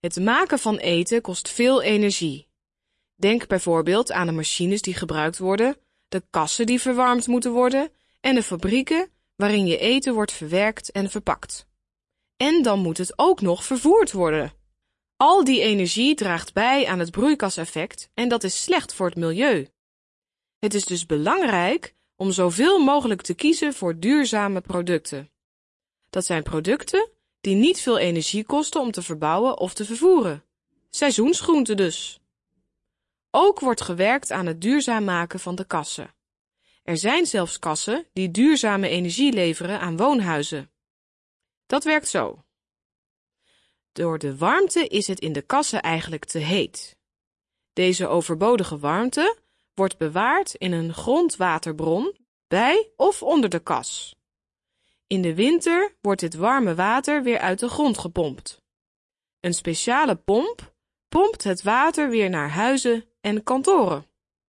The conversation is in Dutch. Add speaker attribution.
Speaker 1: Het maken van eten kost veel energie. Denk bijvoorbeeld aan de machines die gebruikt worden, de kassen die verwarmd moeten worden en de fabrieken waarin je eten wordt verwerkt en verpakt. En dan moet het ook nog vervoerd worden. Al die energie draagt bij aan het broeikaseffect en dat is slecht voor het milieu. Het is dus belangrijk om zoveel mogelijk te kiezen voor duurzame producten. Dat zijn producten die niet veel energie kosten om te verbouwen of te vervoeren. Seizoensgroenten dus. Ook wordt gewerkt aan het duurzaam maken van de kassen. Er zijn zelfs kassen die duurzame energie leveren aan woonhuizen. Dat werkt zo. Door de warmte is het in de kassen eigenlijk te heet. Deze overbodige warmte wordt bewaard in een grondwaterbron bij of onder de kas. In de winter wordt dit warme water weer uit de grond gepompt. Een speciale pomp pompt het water weer naar huizen en kantoren.